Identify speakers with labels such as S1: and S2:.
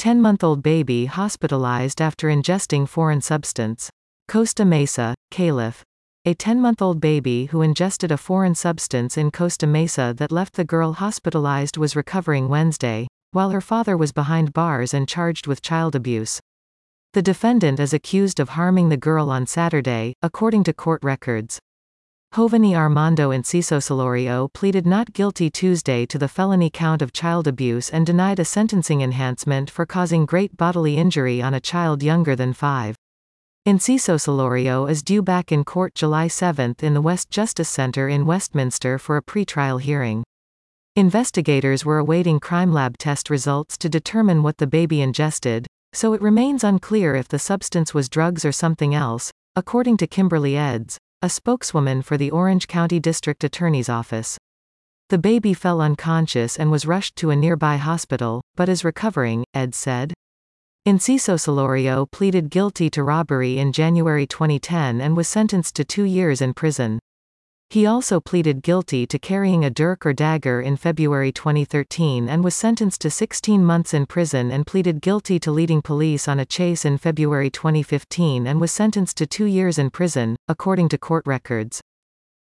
S1: 10-month-old baby hospitalized after ingesting foreign substance. Costa Mesa, Calif. A 10-month-old baby who ingested a foreign substance in Costa Mesa that left the girl hospitalized was recovering Wednesday, while her father was behind bars and charged with child abuse. The defendant is accused of harming the girl on Saturday, according to court records. Jovany Armando Enciso Solorio pleaded not guilty Tuesday to the felony count of child abuse and denied a sentencing enhancement for causing great bodily injury on a child younger than 5. Enciso Solorio is due back in court July 7 in the West Justice Center in Westminster for a pre-trial hearing. Investigators were awaiting crime lab test results to determine what the baby ingested, so it remains unclear if the substance was drugs or something else, according to Kimberly Eds, a spokeswoman for the Orange County District Attorney's Office. The baby fell unconscious and was rushed to a nearby hospital, but is recovering, Eds said. Enciso Solorio pleaded guilty to robbery in January 2010 and was sentenced to 2 years in prison. He also pleaded guilty to carrying a dirk or dagger in February 2013 and was sentenced to 16 months in prison and pleaded guilty to leading police on a chase in February 2015 and was sentenced to 2 years in prison, according to court records.